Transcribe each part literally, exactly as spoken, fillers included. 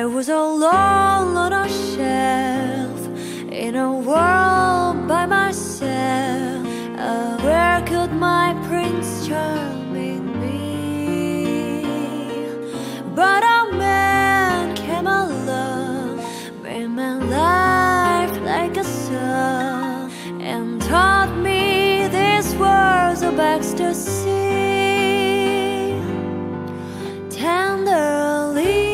I was alone on a shelf in a world by myself. Uh, where could my Prince Charming be? But a man came along, made my life like a song, and taught me these words of ecstasy. Tenderly,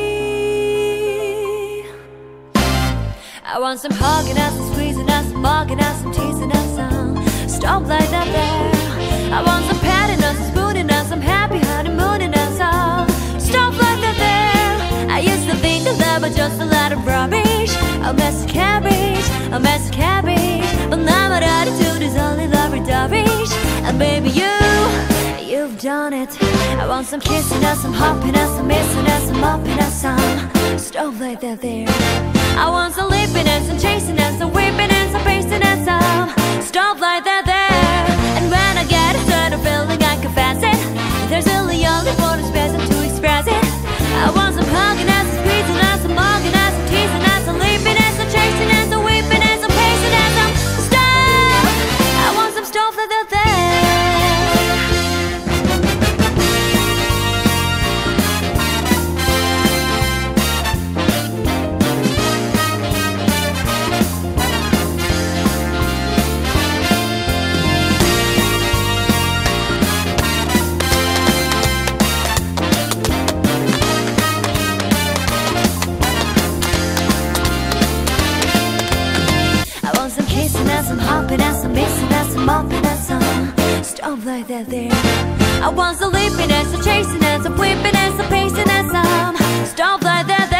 I want some hugging us, some squeezing us, some bugging us, some teasing us, some stuff like that there. I want some patting us, some spooning us, some happy honeymooning us, some stuff like that there. I used to think that love was just a lot of rubbish, a mess of cabbage, a mess of cabbage. But now my attitude is only lovey-dovey, and baby you, you've done it. I want some kissing us, some humping us, some missing us, some mopping us, some stuff like that there. I want some lipping and some chasing and some whipping and some pasting and some stuff like that there. And when I get a certain feeling I confess it, there's really only one space to express it. I want some hugging and some squeezing and some mugging and some teasing and some lipping and some chasing and some whipping and some pasting and some stuff. I want some stuff like that there. Some hopping and some missing and some mopping and some stuff like that there. I want some lipping and some chasing and some whipping and some pasting and some stuff like that there.